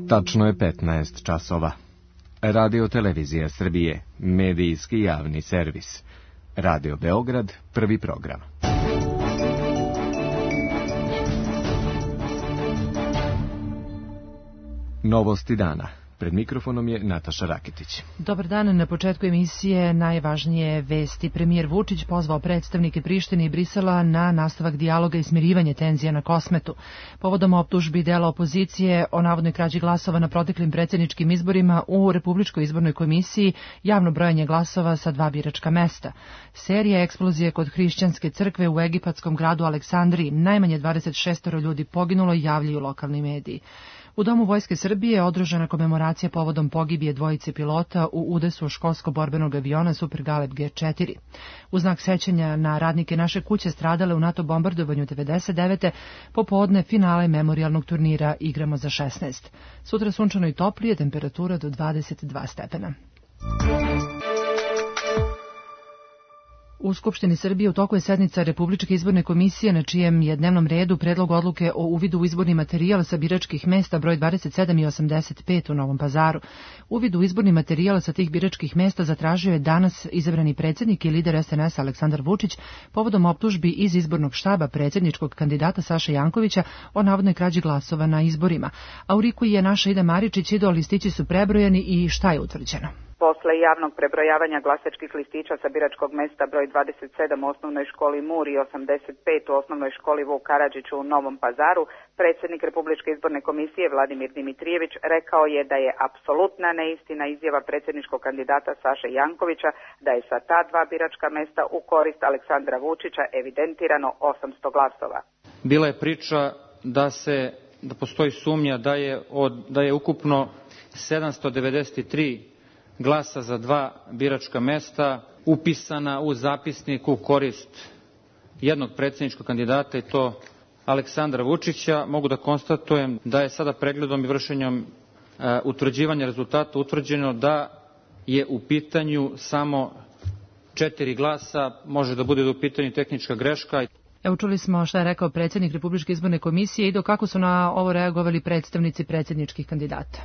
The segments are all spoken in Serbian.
Tačno je 15 časova. Radio Televizija Srbije, medijski javni servis. Radio Beograd, prvi program. Novosti dana. Pred mikrofonom je Nataša Rakitić. Dobar dan. Na početku emisije najvažnije vesti. Premijer Vučić pozvao predstavnike Prištine i Brisela na nastavak dijaloga i smirivanje tenzija na Kosmetu. Povodom optužbi dela opozicije o navodnoj krađi glasova na proteklim predsjedničkim izborima u Republičkoj izbornoj komisiji, javno brojanje glasova sa 2 biračka mesta. Serija eksplozije kod hrišćanske crkve u egipatskom gradu Aleksandriji. Najmanje 26 ljudi poginulo, javljaju lokalni mediji. U Domu Vojske Srbije je održana komemoracija povodom pogibije dvojice pilota u udesu školsko-borbenog aviona Super Galeb G4. U znak sećanja na radnike naše kuće stradale u NATO bombardovanju 99. popodne finale memorijalnog turnira Igramo za 16. Sutra sunčano i toplije, temperatura do 22 stepena. U Skupštini Srbije u toku je sednica Republičke izborne komisije na čijem je dnevnom redu predlog odluke o uvidu u izborni materijal sa biračkih mesta broj 27 i 85 u Novom Pazaru. Uvid u izborni materijal sa tih biračkih mesta zatražio je danas izabrani predsjednik i lider SNS Aleksandar Vučić povodom optužbi iz izbornog štaba predsjedničkog kandidata Saše Jankovića o navodnoj krađi glasova na izborima. A u RIK-u je naša Ida Maričić, Ido, listići su prebrojani i šta je utvrđeno? Posle javnog prebrojavanja glasačkih listića sa biračkog mesta broj 27 u osnovnoj školi Mur i 85 u osnovnoj školi Vuk Karadžić u Novom Pazaru, predsjednik Republičke izborne komisije Vladimir Dimitrijević rekao je da je apsolutna neistina izjava predsjedničkog kandidata Saše Jankovića da je sa ta 2 biračka mesta u korist Aleksandra Vučića evidentirano 800 glasova. Bila je priča da postoji sumnja da je ukupno 793 glasa za 2 biračka mesta upisana u zapisnik u korist jednog predsjedničkog kandidata i to Aleksandra Vučića. Mogu da konstatujem da je sada pregledom i vršenjem utvrđivanja rezultata utvrđeno da je u pitanju samo 4 glasa, može da bude u pitanju tehnička greška. Evo, čuli smo šta je rekao predsjednik Republičke izborne komisije i do kako su na ovo reagovali predstavnici predsjedničkih kandidata.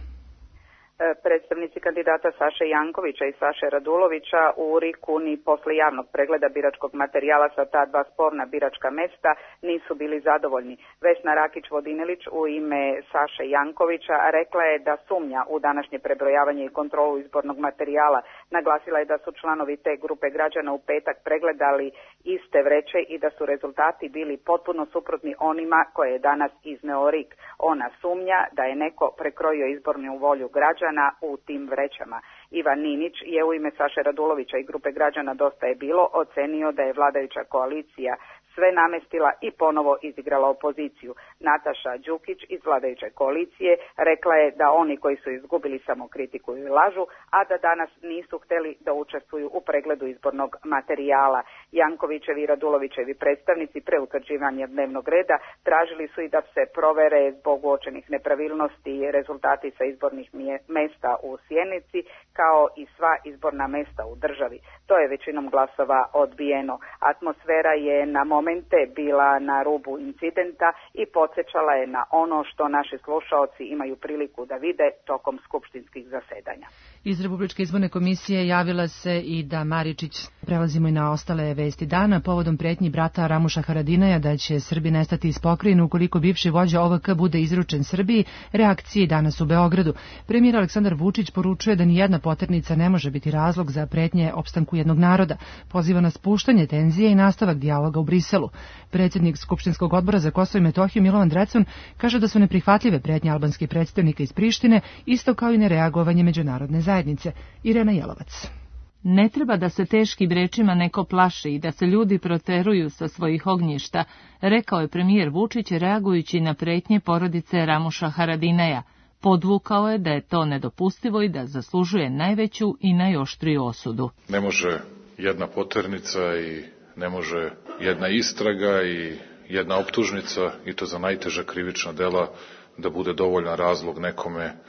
Predstavnici kandidata Saše Jankovića i Saše Radulovića u RIK-u ni posle javnog pregleda biračkog materijala sa ta 2 sporna biračka mesta nisu bili zadovoljni. Vesna Rakić-Vodinelić u ime Saše Jankovića rekla je da sumnja u današnje prebrojavanje i kontrolu izbornog materijala. Naglasila je da su članovi te grupe građana u petak pregledali iste vreće i da su rezultati bili potpuno suprotni onima koje je danas izneo RIK. Ona sumnja da je neko prekrojio izbornu volju građana u tim vrećama. Ivan Ninić je u ime Saše Radulovića i grupe građana Dosta je bilo ocenio da je vladajuća koalicija sve namestila i ponovo izigrala opoziciju. Nataša Đukić iz vladajuće koalicije rekla je da oni koji su izgubili samo kritiku i lažu, a da danas nisu hteli da učestvuju u pregledu izbornog materijala. Jankovićevi i Radulovićevi predstavnici pre utvrđivanja dnevnog reda tražili su i da se provere zbog uočenih nepravilnosti rezultati sa izbornih mesta u Sjenici, kao i sva izborna mesta u državi. To je većinom glasova odbijeno. Atmosfera je na momente bila na rubu incidenta i podsjećala je na ono što naši slušaoci imaju priliku da vide tokom skupštinskih zasedanja. Iz Republičke izborne komisije javila se i da Maričić. Prelazimo i na ostale vesti dana. Povodom pretnji brata Ramuša Haradinaja da će Srbi nestati iz pokrajine ukoliko bivši vođa OVK bude izručen Srbiji, reakcije danas u Beogradu. Premijer Aleksandar Vučić poručuje da nijedna poternica ne može biti razlog za pretnje opstanku jednog naroda. Poziva na spuštanje tenzije i nastavak dijaloga u Briselu. Predsjednik Skupštinskog odbora za Kosovo i Metohiju Milovan Drecun kaže da su neprihvatljive pretnje albanskih predstavnika iz Prištine, isto kao i nereagovanje međunarodne zajednice. Irena Jelovac. Ne treba da se teškim rečima neko plaši i da se ljudi proteruju sa svojih ognjišta, rekao je premijer Vučić reagujući na pretnje porodice Ramuša Haradinaja. Podvukao je da je to nedopustivo i da zaslužuje najveću i najoštriju osudu. Ne može jedna poternica i ne može jedna istraga i jedna optužnica, i to za najteža krivična dela, da bude dovoljan razlog nekome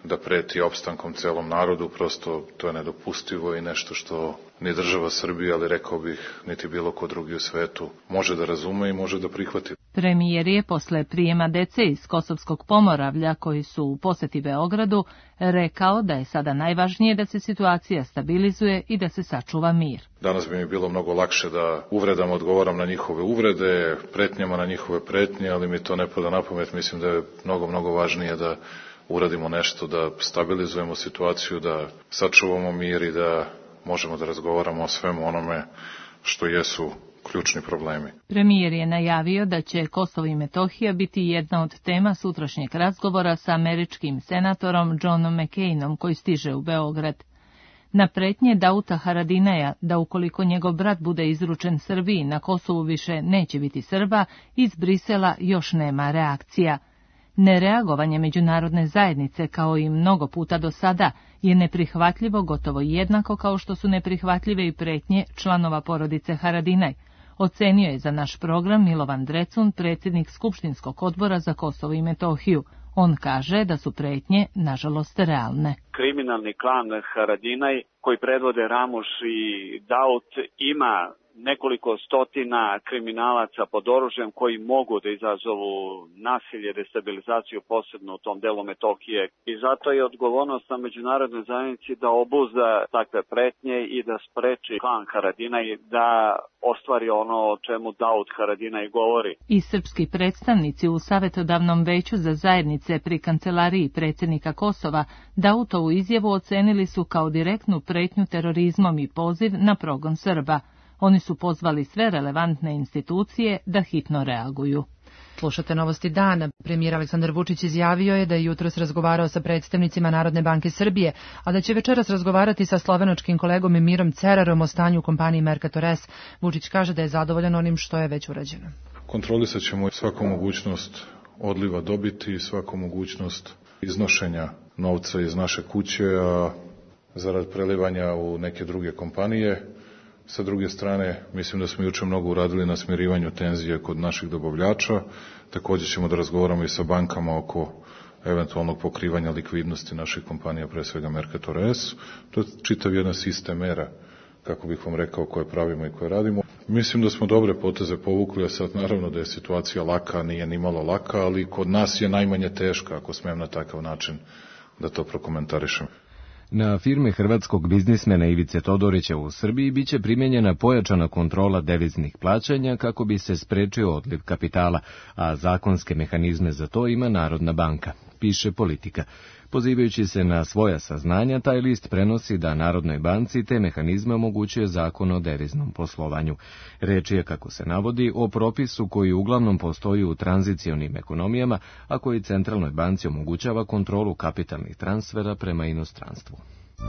da preti opstankom celom narodu, prosto to je nedopustivo i nešto što ni država Srbija, ali rekao bih niti bilo ko drugi u svetu, može da razume i može da prihvati. Premijer je posle prijema dece iz Kosovskog Pomoravlja koji su u poseti Beogradu rekao da je sada najvažnije da se situacija stabilizuje i da se sačuva mir. Danas bi mi bilo mnogo lakše da uvredama odgovaram na njihove uvrede, pretnjama na njihove pretnje, ali mi to ne pada na pamet. Mislim da je mnogo važnije da uradimo nešto, da stabilizujemo situaciju, da sačuvamo mir i da možemo da razgovaramo o svemu onome što jesu ključni problemi. Premijer je najavio da će Kosovo i Metohija biti jedna od tema sutrašnjeg razgovora sa američkim senatorom Johnom McCainom koji stiže u Beograd. Na pretnje Dauta Haradinaja da ukoliko njegov brat bude izručen Srbiji, na Kosovu više neće biti Srba, iz Brisela još nema reakcija. Nereagovanje međunarodne zajednice, kao i mnogo puta do sada, je neprihvatljivo gotovo jednako kao što su neprihvatljive i pretnje članova porodice Haradinaj, ocenio je za naš program Milovan Drecun, predsjednik Skupštinskog odbora za Kosovo i Metohiju. On kaže da su pretnje, nažalost, realne. Kriminalni klan Haradinaj, koji predvode Ramuš i Daut, ima nekoliko stotina kriminalaca pod oružjem koji mogu da izazovu nasilje, destabilizaciju, posebno u tom delu Metohije. I zato je odgovornost na međunarodnoj zajednici da obuzda takve pretnje i da spreči klan Haradinaj da ostvari ono o čemu Daut Haradinaj govori. I srpski predstavnici u Savjetodavnom veću za zajednice pri kancelariji predsjednika Kosova Dautovu izjavu ocenili su kao direktnu pretnju terorizmom i poziv na progon Srba. Oni su pozvali sve relevantne institucije da hitno reaguju. Slušate Novosti dana. Premijer Aleksandar Vučić izjavio je da je jutros razgovarao sa predstavnicima Narodne banke Srbije, a da će večeras razgovarati sa slovenačkim kolegom Mirom Cerarom o stanju u kompaniji Mercator S. Vučić kaže da je zadovoljan onim što je već urađeno. Kontrolisat ćemo svaku mogućnost odliva dobiti, svaku mogućnost iznošenja novca iz naše kuće, a zarad prelivanja u neke druge kompanije. Sa druge strane, mislim da smo juče mnogo uradili na smirivanju tenzije kod naših dobavljača. Također ćemo da razgovaramo i sa bankama oko eventualnog pokrivanja likvidnosti naših kompanija, pre svega Mercator S. To je čitav jedan sistem mera, kako bih vam rekao, koje pravimo i koje radimo. Mislim da smo dobre poteze povukli, a sad naravno da je situacija laka, nije ni malo laka, ali kod nas je najmanje teška, ako smijem na takav način da to prokomentarišem. Na firme hrvatskog biznismena Ivice Todorića u Srbiji biće primjenjena pojačana kontrola deviznih plaćanja kako bi se sprečio odliv kapitala, a zakonske mehanizme za to ima Narodna banka, piše Politika. Pozivajući se na svoja saznanja, taj list prenosi da Narodnoj banci te mehanizme omogućuje Zakon o deviznom poslovanju. Reč je, kako se navodi, o propisu koji uglavnom postoji u tranzicionim ekonomijama, a koji Centralnoj banci omogućava kontrolu kapitalnih transfera prema inostranstvu.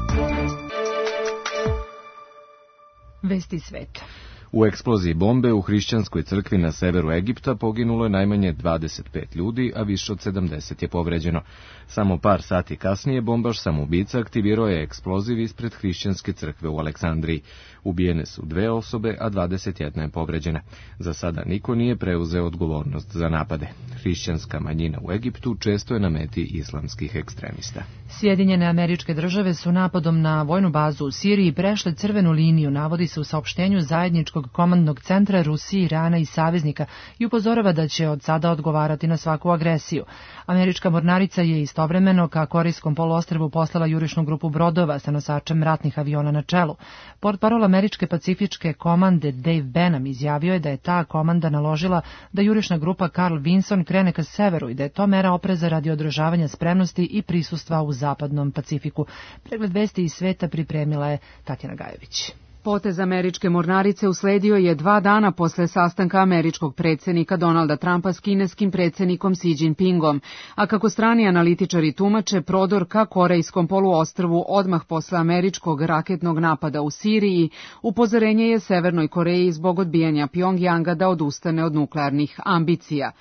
Vesti sveta. U eksploziji bombe u hrišćanskoj crkvi na severu Egipta poginulo je najmanje 25 ljudi, a više od 70 je povređeno. Samo par sati kasnije bombaš samoubica aktivirao je eksploziv ispred hrišćanske crkve u Aleksandriji. Ubijene su 2 osobe, a 21 je povređena. Za sada niko nije preuzeo odgovornost za napade. Hrišćanska manjina u Egiptu često je na meti islamskih ekstremista. Sjedinjene Američke Države su napadom na vojnu bazu u Siriji prešle crvenu liniju, navodi se u saopštenju zajedničkog komandnog centra Rusije, Irana i saveznika i upozorava da će od sada odgovarati na svaku agresiju. Američka mornarica je istovremeno ka Korejskom poluostrvu poslala jurišnu grupu brodova sa nosačem ratnih aviona na čelu. Portparol Američke pacifičke komande Dave Benham izjavio je da je ta komanda naložila da jurišna grupa Carl Vinson krene ka severu i da je to mera opreza radi održavanja spremnosti i prisustva u zapadnom Pacifiku. Pregled vesti iz sveta pripremila je Tatjana Gajević. Potez američke mornarice usledio je 2 dana posle sastanka američkog predsjednika Donalda Trumpa s kineskim predsjednikom Xi Jinpingom, a kako strani analitičari tumače, prodor ka Korejskom poluostrvu odmah posle američkog raketnog napada u Siriji, upozorenje je Severnoj Koreji zbog odbijanja Pjongjanga da odustane od nuklearnih ambicija.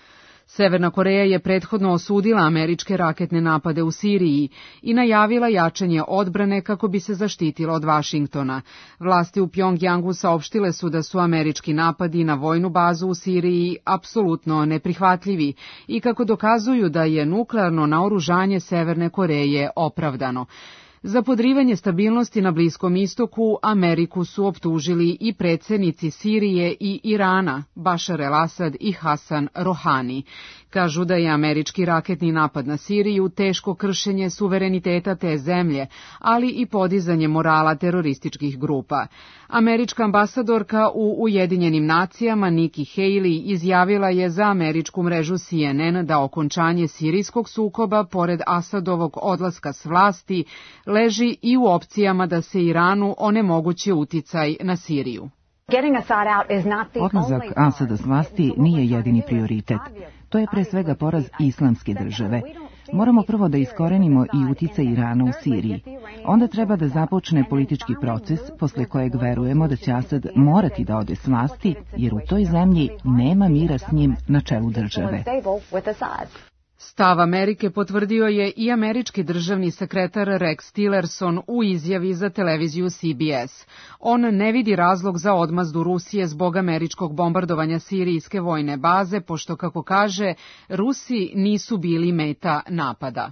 Severna Koreja je prethodno osudila američke raketne napade u Siriji i najavila jačanje odbrane kako bi se zaštitila od Vašingtona. Vlasti u Pjongjangu saopštile su da su američki napadi na vojnu bazu u Siriji apsolutno neprihvatljivi i kako dokazuju da je nuklearno naoružanje Severne Koreje opravdano. Za podrivanje stabilnosti na Bliskom istoku Ameriku su optužili i predsjednici Sirije i Irana, Bašar el-Asad i Hasan Rohani. Kažu da je američki raketni napad na Siriju teško kršenje suvereniteta te zemlje, ali i podizanje morala terorističkih grupa. Američka ambasadorka u Ujedinjenim nacijama Nikki Haley izjavila je za američku mrežu CNN da okončanje sirijskog sukoba, pored Asadovog odlaska s vlasti, leži i u opcijama da se Iranu onemogući uticaj na Siriju. Odlazak Asada s vlasti nije jedini prioritet. To je pre svega poraz islamske države. Moramo prvo da iskorenimo i uticaj Irana u Siriji. Onda treba da započne politički proces, posle kojeg verujemo da će Asad morati da ode s vlasti, jer u toj zemlji nema mira s njim na čelu države. Stav Amerike potvrdio je i američki državni sekretar Rex Tillerson u izjavi za televiziju CBS. On ne vidi razlog za odmazdu Rusije zbog američkog bombardovanja sirijske vojne baze, pošto, kako kaže, Rusi nisu bili meta napada.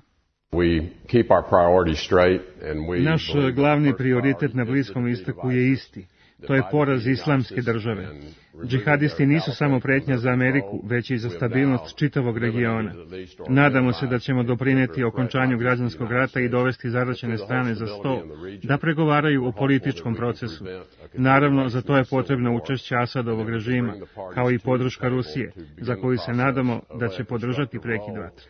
Naš glavni prioritet na Bliskom istoku je isti. To je poraz islamske države. Džihadisti nisu samo pretnja za Ameriku, već i za stabilnost čitavog regiona. Nadamo se da ćemo doprineti okončanju građanskog rata i dovesti zaraćene strane za sto da pregovaraju o političkom procesu. Naravno, za to je potrebno učešće Asadovog režima, kao i podrška Rusije, za koju se nadamo da će podržati prekid vatre.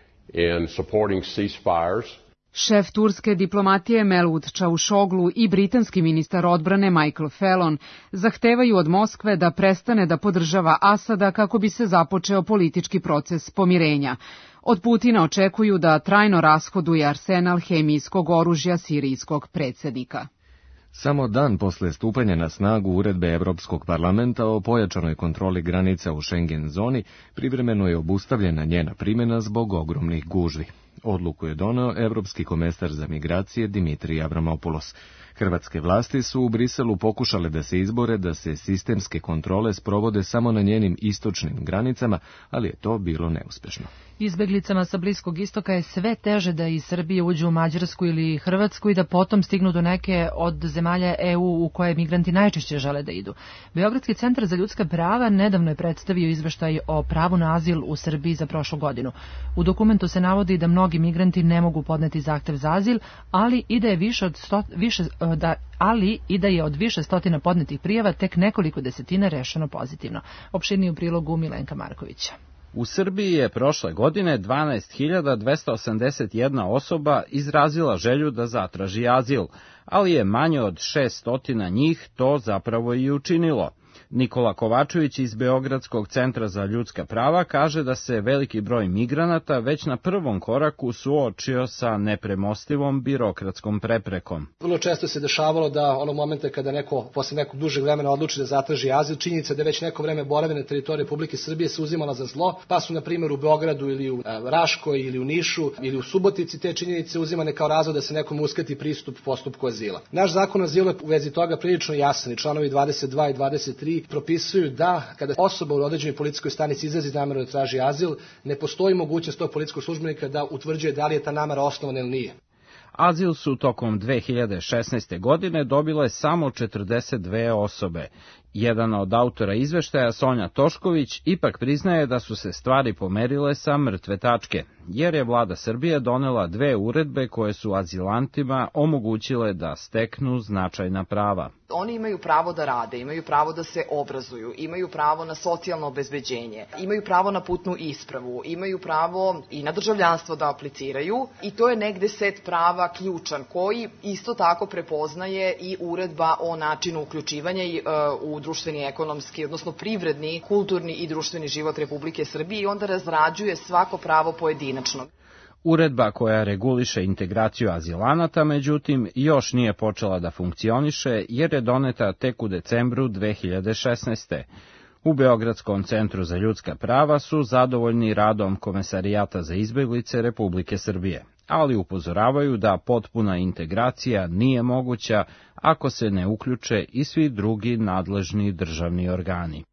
Šef turske diplomatije Mevlut Čavuşoglu i britanski ministar odbrane Michael Fallon zahtevaju od Moskve da prestane da podržava Asada kako bi se započeo politički proces pomirenja. Od Putina očekuju da trajno rashoduje arsenal hemijskog oružja sirijskog predsjednika. Samo dan posle stupanja na snagu uredbe Evropskog parlamenta o pojačanoj kontroli granica u Schengen zoni, privremeno je obustavljena njena primjena zbog ogromnih gužvi. Odluku je doneo Evropski komesar za migracije Dimitrij Avramopoulos. Hrvatske vlasti su u Briselu pokušale da se izbore da se sistemske kontrole sprovode samo na njenim istočnim granicama, ali je to bilo neuspešno. Izbeglicama sa Bliskog istoka je sve teže da iz Srbije uđu u Mađarsku ili Hrvatsku i da potom stignu do neke od zemalja EU u koje migranti najčešće žele da idu. Beogradski centar za ljudska prava nedavno je predstavio izveštaj o pravu na azil u Srbiji za prošlu godinu. U dokumentu se navodi da mnogi migranti ne mogu podneti zahtev za azil, ali i da je od više stotina podnetih prijava tek nekoliko desetina rešeno pozitivno. Opširniji u prilogu Milenka Markovića. U Srbiji je prošle godine 12.281 osoba izrazila želju da zatraži azil, ali je manje od 600 njih to zapravo i učinilo. Nikola Kovačević iz Beogradskog centra za ljudska prava kaže da se veliki broj migranata već na prvom koraku suočio sa nepremostivom birokratskom preprekom. Vrlo često se dešavalo da onog momenta kada neko posle nekog dužeg vremena odluči da zatraži azil, činjenica da već neko vreme borave na teritoriji Republike Srbije se uzimala za zlo, pa su na primjer u Beogradu ili u Raškoj ili u Nišu ili u Subotici te činjenice uzimane kao razlog da se nekom uskrati pristup postupku azila. Naš zakon o azilu je u vezi toga prilično jasan i članovi 22 i 23 propisuju da kada osoba u određenoj policijskoj stanici izrazi nameru da traži azil, ne postoji mogućnost tog policijskog službenika da utvrđuje da li je ta namera osnovana ili nije. Azil su tokom 2016. godine dobile samo 42 osobe. Jedan od autora izveštaja, Sonja Tošković, ipak priznaje da su se stvari pomerile sa mrtve tačke, jer je vlada Srbije donela 2 uredbe koje su azilantima omogućile da steknu značajna prava. Oni imaju pravo da rade, imaju pravo da se obrazuju, imaju pravo na socijalno obezbeđenje, imaju pravo na putnu ispravu, imaju pravo i na državljanstvo da apliciraju i to je negde set prava ključan koji isto tako prepoznaje i uredba o načinu uključivanja u društveni, ekonomski, odnosno privredni, kulturni i društveni život Republike Srbije i onda razrađuje svako pravo pojedinačno. Uredba koja reguliše integraciju azilanata, međutim, još nije počela da funkcioniše jer je doneta tek u decembru 2016. U Beogradskom centru za ljudska prava su zadovoljni radom Komesarijata za izbeglice Republike Srbije, ali upozoravaju da potpuna integracija nije moguća ako se ne uključe i svi drugi nadležni državni organi.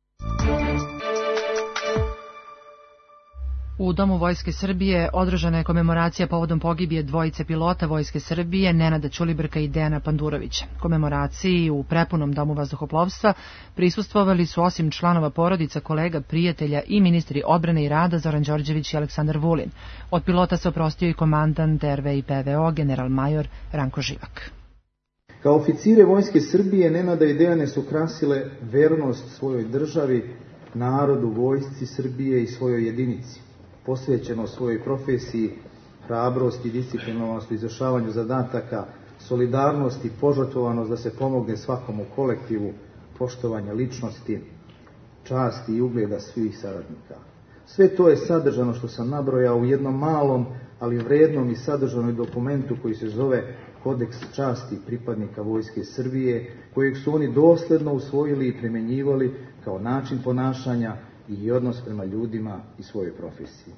U Domu Vojske Srbije održana je komemoracija povodom pogibije dvojice pilota Vojske Srbije, Nenada Ćulibrka i Dejana Pandurovića. Komemoraciji u prepunom Domu vazduhoplovstva prisustvovali su osim članova porodica, kolega, prijatelja i ministri odbrane i rada Zoran Đorđević i Aleksandar Vulin. Od pilota se oprostio i komandant RV i PVO general major Ranko Živak. Kao oficire Vojske Srbije Nenada i Dejane su krasile vernost svojoj državi, narodu, Vojsci Srbije i svojoj jedinici, posvećeno svojoj profesiji, hrabrost i disciplinovanost u izvršavanju zadataka, solidarnost i požrtvovanost da se pomogne svakom u kolektivu, poštovanja ličnosti, časti i ugleda svih saradnika. Sve to je sadržano što sam nabrojao u jednom malom, ali vrednom i sadržanom dokumentu koji se zove Kodeks časti pripadnika Vojske Srbije, kojeg su oni dosledno usvojili i primjenjivali kao način ponašanja i odnos prema ljudima i svojoj profesiji.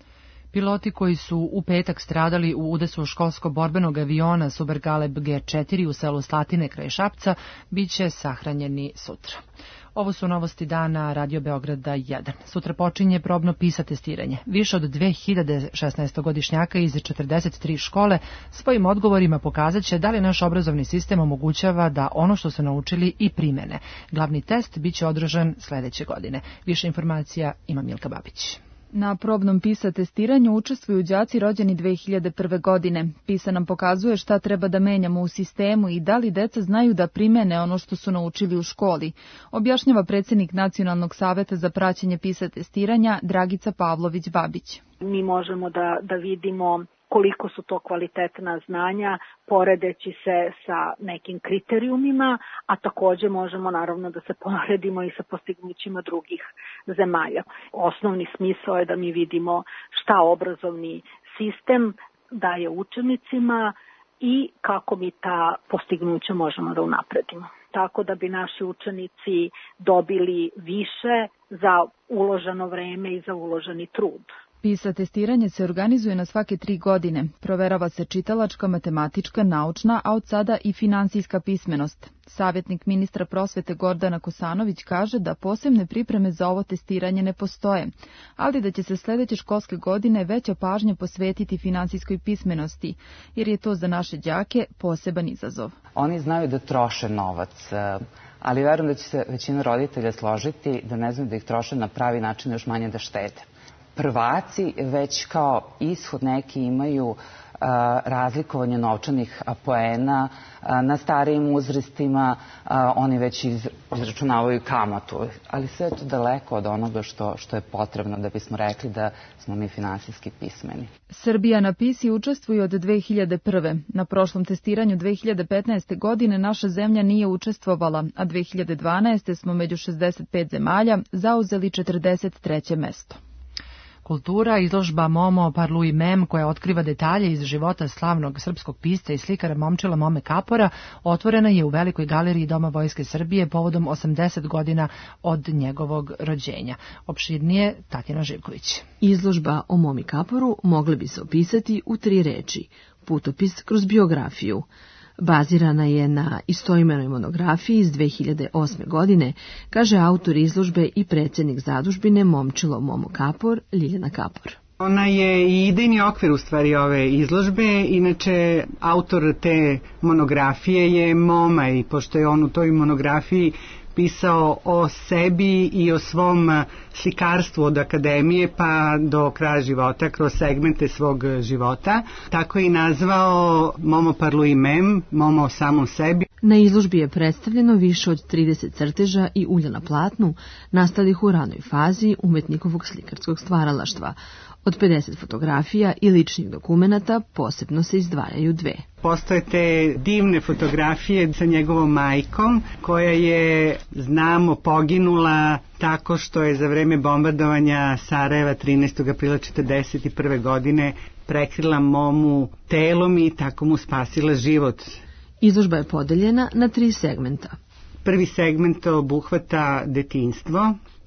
Piloti koji su u petak stradali u udesu školsko-borbenog aviona Supergaleb G4 u selu Slatine kraj Šapca biće sahranjeni sutra. Ovo su novosti dana Radio Beograda 1. Sutra počinje probno PISA testiranje. Više od 2016-godišnjaka iz 43 škole svojim odgovorima pokazat će da li naš obrazovni sistem omogućava da ono što su naučili i primene. Glavni test biće održan sledeće godine. Više informacija ima Milka Babić. Na probnom PISA testiranju učestvuju đaci rođeni 2001. godine. PISA nam pokazuje šta treba da menjamo u sistemu i da li deca znaju da primene ono što su naučili u školi, objašnjava predsjednik Nacionalnog saveta za praćenje PISA testiranja Dragica Pavlović-Babić. Mi možemo da vidimo koliko su to kvalitetna znanja, poredeći se sa nekim kriterijumima, a takođe možemo naravno da se poredimo i sa postignućima drugih zemalja. Osnovni smisao je da mi vidimo šta obrazovni sistem daje učenicima i kako mi ta postignuća možemo da unapredimo. Tako da bi naši učenici dobili više za uloženo vreme i za uloženi trud. PISA testiranje se organizuje na svake 3 godine. Proverava se čitalačka, matematička, naučna, a od sada i finansijska pismenost. Savjetnik ministra prosvete Gordana Kosanović kaže da posebne pripreme za ovo testiranje ne postoje, ali da će se sledeće školske godine veća pažnja posvetiti finansijskoj pismenosti, jer je to za naše đake poseban izazov. Oni znaju da troše novac, ali verujem da će se većina roditelja složiti da ne znaju da ih troše na pravi način, još manje da štede. Prvaci već kao ishod neki imaju razlikovanje novčanih poena, na starijim uzrastima oni već izračunavaju kamatu, ali sve je to daleko od onoga što je potrebno da bismo rekli da smo mi finansijski pismeni. Srbija na PISI učestvuje od 2001. Na prošlom testiranju 2015. godine naša zemlja nije učestvovala, a 2012. smo među 65 zemalja zauzeli 43. mesto. Kultura, izložba Momo Parluj Mem, koja otkriva detalje iz života slavnog srpskog pisca i slikara Momčila Mome Kapora, otvorena je u Velikoj galeriji Doma Vojske Srbije povodom 80 godina od njegovog rođenja. Opširnije Tatjana Živković. Izložba o Momi Kaporu mogla bi se opisati u 3 reči. Putopis kroz biografiju. Bazirana je na istoimenoj monografiji iz 2008. godine, kaže autor izložbe i predsjednik zadužbine Momčilo Momo Kapor, Ljiljana Kapor. Ona je i idejni okvir u stvari ove izložbe, inače autor te monografije je Moma i pošto je on u toj monografiji pisao o sebi i o svom slikarstvu od akademije pa do kraja života, kroz segmente svog života. Tako je i nazvao Momo Parluj Mem, Momo o samom sebi. Na izložbi je predstavljeno više od 30 crteža i ulja na platnu, nastalih u ranoj fazi umetnikovog slikarskog stvaralaštva. Od 50 fotografija i ličnih dokumenata posebno se izdvajaju 2. Postoje te divne fotografije sa njegovom majkom, koja je, znamo, poginula tako što je za vreme bombardovanja Sarajeva 13. aprila 1941. godine prekrila Momu telom i tako mu spasila život. Izložba je podeljena na 3 segmenta. Prvi segment obuhvata detinjstvo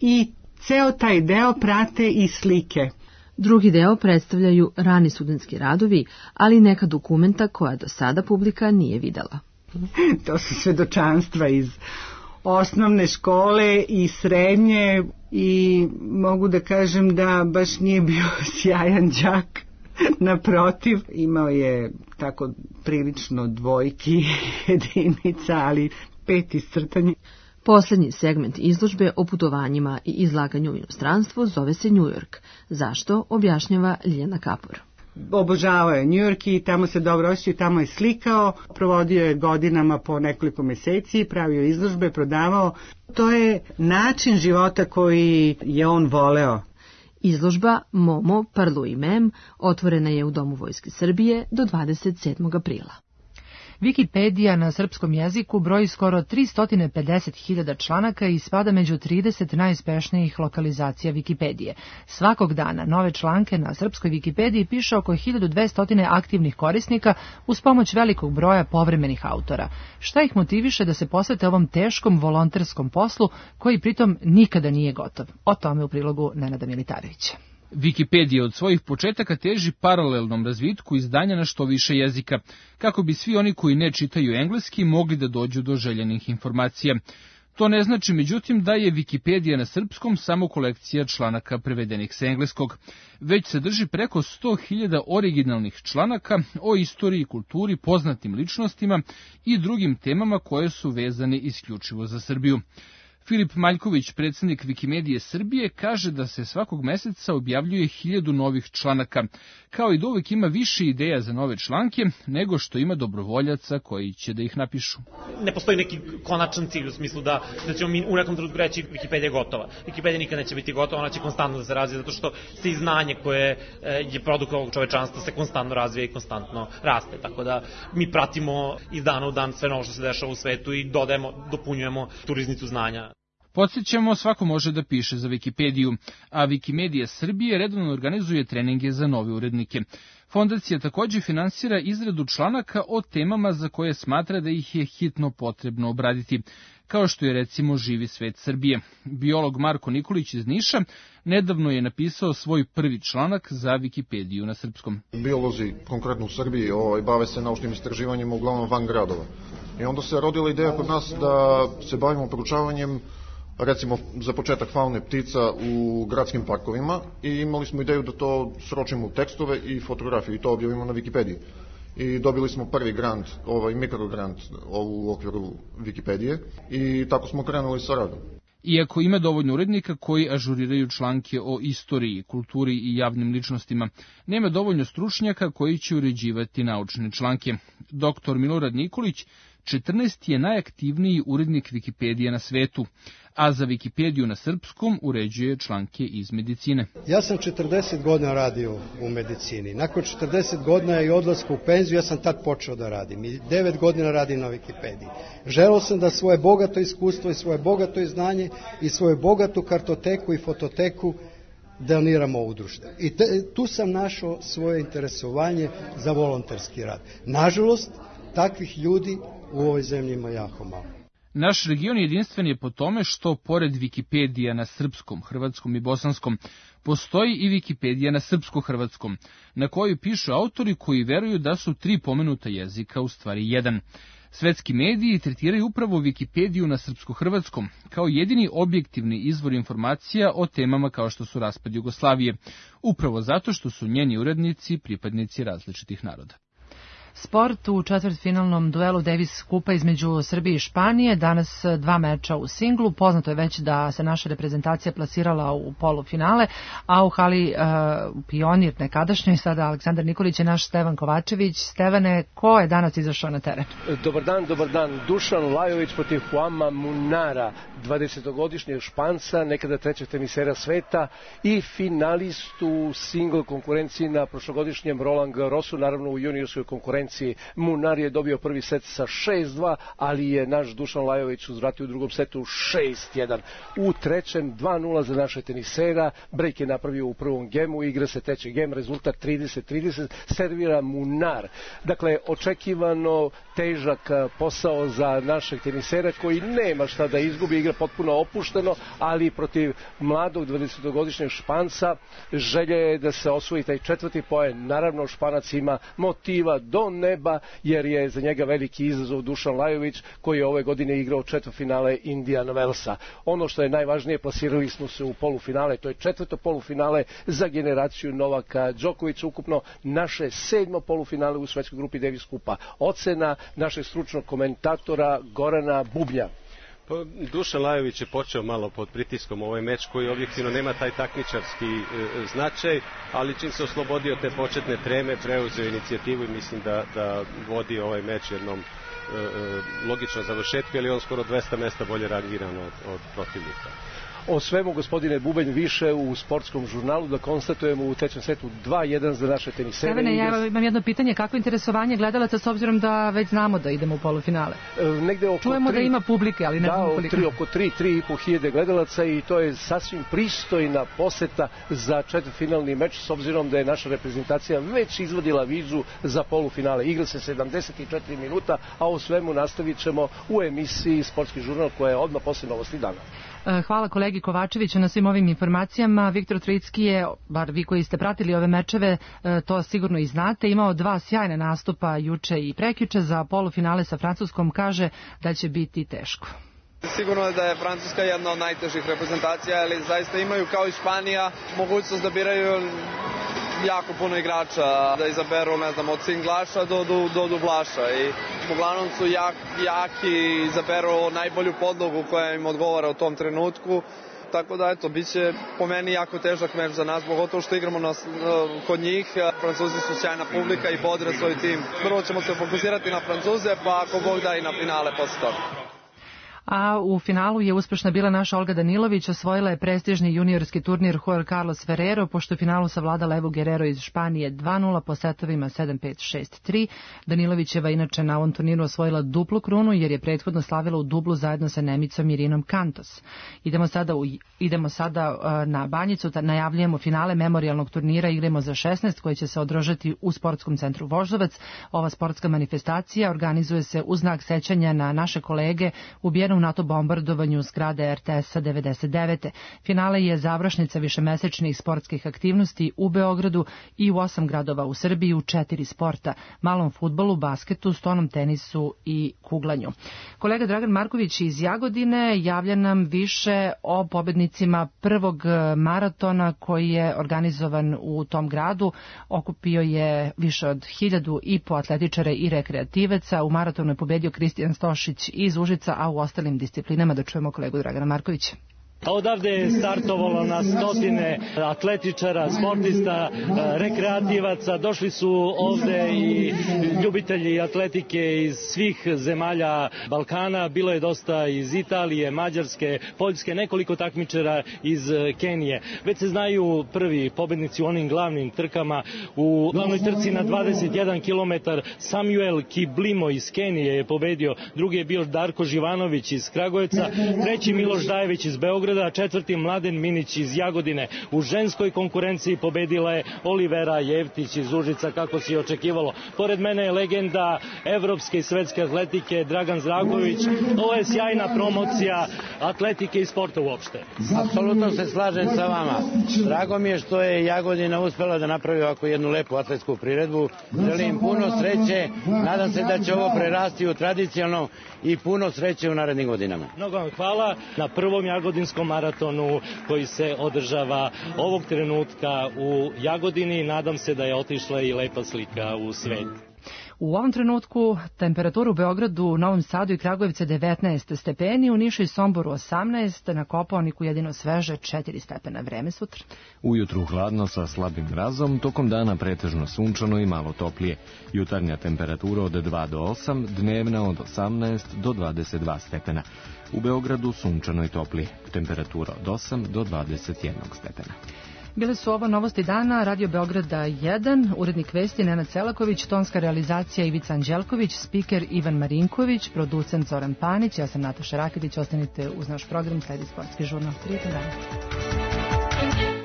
i ceo taj deo prate i slike. Drugi deo predstavljaju rani studentski radovi, ali i neka dokumenta koja do sada publika nije videla. To su svedočanstva iz osnovne škole i srednje i mogu da kažem da baš nije bio sjajan đak. Naprotiv, imao je tako prilično dvojki, jedinica, ali 5 iscrtanje. Poslednji segment izložbe o putovanjima i izlaganju u inostranstvu zove se New York. Zašto, objašnjava Ljiljana Kapor. Obožavao je New York i tamo se dobro osjećao, tamo je slikao, provodio je godinama po nekoliko meseci, pravio izložbe, prodavao. To je način života koji je on voleo. Izložba Momo, Parlu i Mem otvorena je u Domu Vojske Srbije do 27. aprila. Wikipedija na srpskom jeziku broji skoro 350.000 članaka i spada među 30 najuspešnijih lokalizacija Wikipedije. Svakog dana nove članke na srpskoj Wikipediji piše oko 1200 aktivnih korisnika uz pomoć velikog broja povremenih autora. Šta ih motiviše da se posvete ovom teškom volonterskom poslu koji pritom nikada nije gotov? O tome u prilogu Nenada Militarevića. Wikipedija od svojih početaka teži paralelnom razvitku izdanja na što više jezika, kako bi svi oni koji ne čitaju engleski mogli da dođu do željenih informacija. To ne znači, međutim, da je Wikipedija na srpskom samo kolekcija članaka prevedenih sa engleskog, već sadrži preko 100.000 originalnih članaka o istoriji, kulturi, poznatim ličnostima i drugim temama koje su vezane isključivo za Srbiju. Filip Maljković, predsjednik Wikimedije Srbije, kaže da se svakog meseca objavljuje 1000 novih članaka, kao i da uvijek ima više ideja za nove članke nego što ima dobrovoljaca koji će da ih napišu. Ne postoji neki konačan cilj u smislu da ćemo mi u nekom trenutku reći Wikipedija je gotova. Wikipedija nikad neće biti gotova, ona će konstantno da se razvija, zato što se i znanje koje je produkt ovog čovečanstva se konstantno razvija i konstantno raste. Tako da mi pratimo iz dana u dan sve novo što se dešava u svetu i dodajemo, dopunjujemo tu riznicu znanja. Podsjećamo, svako može da piše za Wikipediju, a Wikimedija Srbije redovno organizuje treninge za nove urednike. Fondacija također finansira izradu članaka o temama za koje smatra da ih je hitno potrebno obraditi, kao što je recimo živi svet Srbije. Biolog Marko Nikolić iz Niša nedavno je napisao svoj prvi članak za Wikipediju na srpskom. Biolozi, konkretno u Srbiji, bave se naučnim istraživanjima uglavnom van gradova. I onda se rodila ideja kod nas da se bavimo proučavanjem, recimo za početak faune ptica u gradskim parkovima, i imali smo ideju da to sročimo u tekstove i fotografije i to objavimo na Wikipediji. I dobili smo prvi grant, mikrogrant u okviru Wikipedije i tako smo krenuli sa radom. Iako ima dovoljno urednika koji ažuriraju članke o istoriji, kulturi i javnim ličnostima, nema dovoljno stručnjaka koji će uređivati naučne članke. Dr. Milorad Nikolić 14. je najaktivniji urednik Wikipedije na svetu, a za Wikipediju na srpskom uređuje članke iz medicine. Ja sam 40 godina radio u medicini. Nakon 40 godina i odlaska u penziju, ja sam tad počeo da radim. I 9 godina radim na Wikipediji. Želeo sam da svoje bogato iskustvo i svoje bogato znanje i svoju bogatu kartoteku i fototeku doniramo ovu društvu. I tu sam našao svoje interesovanje za volonterski rad. Nažalost, takvih ljudi u ovoj zemlji ima jako malo. Naš region jedinstven je po tome što, pored Wikipedija na srpskom, hrvatskom i bosanskom, postoji i Wikipedija na srpsko-hrvatskom, na kojoj pišu autori koji veruju da su 3 pomenuta jezika u stvari jedan. Svetski mediji tretiraju upravo Wikipediju na srpsko-hrvatskom kao jedini objektivni izvor informacija o temama kao što su raspad Jugoslavije, upravo zato što su njeni urednici pripadnici različitih naroda. Sport u četvrtfinalnom duelu Davis kupa između Srbije i Španije, danas 2 meča u singlu. Poznato je već da se naša reprezentacija plasirala u polufinale, a u hali Pionir nekadašnjoj, sada Aleksandar Nikolić, je naš Stevan Kovačević. Stevane, ko je danas izašao na teren? Dobar dan. Dušan Lajović protiv Juama Munara, 20-godišnjeg Španca, nekada 3. tenisera sveta i finalistu single konkurenciji na prošlogodišnjem Roland Garrosu, naravno u juniorskoj konkurenciji konkurenciji. Munar je dobio prvi set sa 6-2, ali je naš Dušan Lajović uzvratio u drugom setu 6-1. U trećem 2-0 za naše tenisera, break je napravio u prvom gemu, igra se treći gem, rezultat 30-30, servira Munar. Dakle, očekivano težak posao za našeg tenisera koji nema šta da izgubi, igra potpuno opušteno, ali protiv mladog 20-godišnjeg Španca želja je da se osvoji taj četvrti poen. Naravno, Španac ima motiva do neba, jer je za njega veliki izazov Dušan Lajović, koji je ove godine igrao četvrtfinale Indian Wellsa. Ono što je najvažnije, plasirali smo se u polufinale, to je četvrto polufinale za generaciju Novaka Đokovića, ukupno naše 7. polufinale u svetskoj grupi Davis Kupa. Ocena našeg stručnog komentatora Gorana Bubnja. Dušan Lajović je počeo malo pod pritiskom ovaj meč koji objektivno nema taj takmičarski značaj, ali čim se oslobodio te početne treme, preuzeo inicijativu i mislim da vodi ovaj meč jednom logično završetku, ali on skoro 200 mesta bolje rangiran od protivnika. O svemu, gospodine Bubanj, više u sportskom žurnalu, da konstatujemo u trećem setu 2-1 za naše tenisere. Stevene, ja imam jedno pitanje, kako interesovanje gledalaca s obzirom da već znamo da idemo u polufinale? Čujemo da ima publike, ali ne znamo koliko. Oko 3,5 hiljade gledalaca i to je sasvim pristojna poseta za četvrtfinalni meč, s obzirom da je naša reprezentacija već izvadila vizu za polufinale. Igra se 74 minuta, a o svemu nastavit ćemo u emisiji Sportski žurnal koja je odmah posle Novosti dana. Hvala kolegi Kovačeviću na svim ovim informacijama. Viktor Tricki je, bar vi koji ste pratili ove mečeve, to sigurno i znate, imao 2 sjajne nastupa juče i prekjuče. Za polufinale sa Francuskom kaže da će biti teško. Sigurno je da je Francuska jedna od najtežih reprezentacija, ali zaista imaju kao i Španija mogućnost da biraju jako puno igrača, da izaberu, ne znam, od singlaša do dublaša i uglavnom su jaki, izaberu najbolju podlogu koja im odgovara u tom trenutku. Tako da, eto, bit će po meni jako težak meč za nas, pogotovo što igramo kod njih. Francuzi su sjajna publika i bodre svoj tim. Prvo ćemo se fokusirati na Francuze, pa ako Bog da i na finale posle toga. A u finalu je uspešna bila naša Olga Danilović, osvojila je prestižni juniorski turnir Juan Carlos Ferrero, pošto u finalu savladala Evu Guerrero iz Španije 2-0 po setovima 7-5, 6-3. Danilovićeva inače na ovom turniru osvojila duplu krunu jer je prethodno slavila u dublu zajedno sa Nemicom Irinom Kantos. Idemo sada na Banjicu, najavljujemo finale memorijalnog turnira Igramo za 16 koji će se održati u Sportskom centru Voždovac. Ova sportska manifestacija organizuje se u znak sećanja na naše kolege ubijene u NATO bombardovanju zgrade RTS-a 99. Finale je završnica višemesečnih sportskih aktivnosti u Beogradu i u 8 gradova u Srbiji u 4 sporta, malom fudbalu, basketu, stonom tenisu i kuglanju. Kolega Dragan Marković iz Jagodine javlja nam više o pobednicima prvog maratona koji je organizovan u tom gradu. Okupio je više od 1500 atletičara i rekreativaca. U maratonu je pobedio Kristijan Stošić iz Užica, a u ostalim disciplinama da čujemo kolegu Dragana Markovića. Odavde je startovalo na stotine atletičara, sportista, rekreativaca. Došli su ovde i ljubitelji atletike iz svih zemalja Balkana. Bilo je dosta iz Italije, Mađarske, Poljske, nekoliko takmičara iz Kenije. Već se znaju prvi pobednici u onim glavnim trkama. U glavnoj trci na 21 km Samuel Kiblimo iz Kenije je pobedio. Drugi je bio Darko Živanović iz Kragujevca. Treći Miloš Dajević iz Beograda. Četvrti Mladen Minić iz Jagodine. U ženskoj konkurenciji pobedila je Olivera Jevtić iz Užica, kako se i očekivalo. Pored mene je legenda evropske i svetske atletike Dragan Zdragović. Ovo je sjajna promocija atletike i sporta uopšte. Apsolutno se slažem sa vama. Drago mi je što je Jagodina uspela da napravi ovako jednu lepu atletsku priredbu. Želim puno sreće. Nadam se da će ovo prerasti u tradicionalno i puno sreće u narednim godinama. Mnogo vam hvala na prvom jagodinskom maratonu koji se održava ovog trenutka u Jagodini. Nadam se da je otišla i lepa slika u svet. U ovom trenutku temperatura u Beogradu, Novom Sadu i Kragujevcu 19 stepeni, u Nišu i Somboru 18, na Kopaoniku jedino sveže 4 stepena. Vreme sutra. Ujutru hladno sa slabim mrazom, tokom dana pretežno sunčano i malo toplije. Jutarnja temperatura od 2 do 8, dnevna od 18 do 22 stepena. U Beogradu sunčano i toplije, temperatura od 8 do 21 stepena. Bile su ovo novosti dana, Radio Beograda 1, urednik vesti Nenad Selaković, tonska realizacija Ivica Anđelković, spiker Ivan Marinković, producent Zoran Panić, ja sam Nataša Raketić, ostanite uz naš program, sledi sportski žurnal. Prijetan dan.